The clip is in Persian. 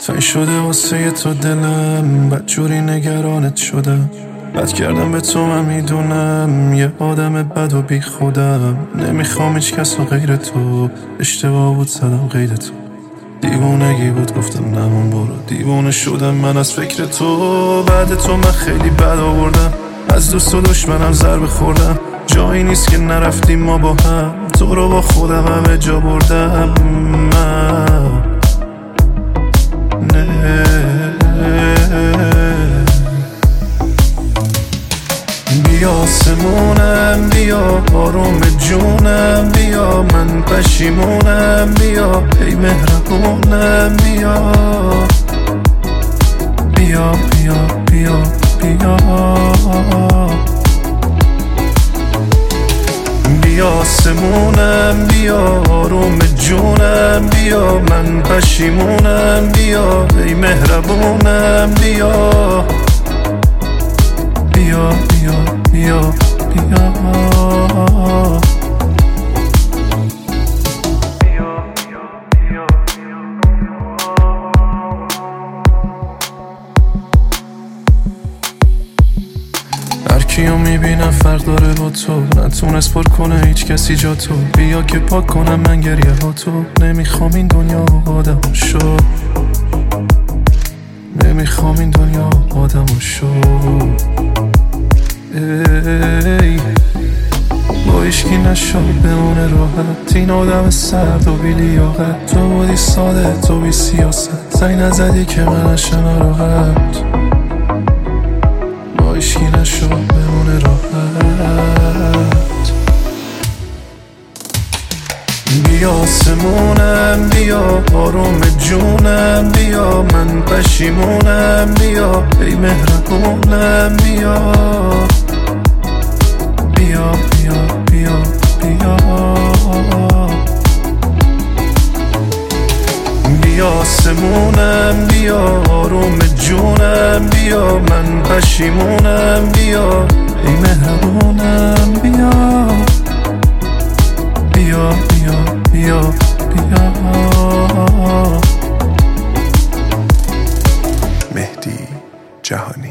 تنگ شده واسه تو دلم، بدجوری نگرانت شدم. بد کردم به تو من میدونم، یه آدم بد و بی خودم. نمیخوام هیچ کس و غیر تو، اشتباه بود زدم غیر تو. دیوونگی بود گفتم نمون برو، دیوونه شدم من از فکر تو. بعد تو من خیلی بد آوردم، از دوست و دشمنم ضربه خوردم. جایی نیست که نرفتیم ما با هم، تو رو با خودم همه جا بردم من. بیا آسمونم، بیا آروم جونم، بیا من پشیمونم، بیا ای مهربونم، بیا بیا بیا بیا بیا بیا آسمونم، بیا آروم جونم، بیا من پشیمونم، بیا ای مهربونم، بیا بیا بیا بیا بیا هر کیو میبینم فرق داره با تو، نتونست پر کنه هیچ کسی جا تو. بیا که پاک کنم من گریه ها تو. نمیخوام این دنیا آدم شد، نمیخوام این دنیا آدم شد. ای با ایشکی نشد بمونه راحت، این آدم سرد و بی لیاقت. تو بودی ساده، تو بی سیاست، زنگ نزدی که من نشم راحت. با ایشکی نشد بمونه راحت. بیا آسمونم، بیا آروم جونم، بیا من پشیمونم، بیا ای مهربونم، بیا بیا بیا بیا بیا بیا آسمونم، بیا آروم جونم، بیا من پشیمونم، بیا ای مهربونم، بیا بیا بیا بیا بیا مهدی جهانی.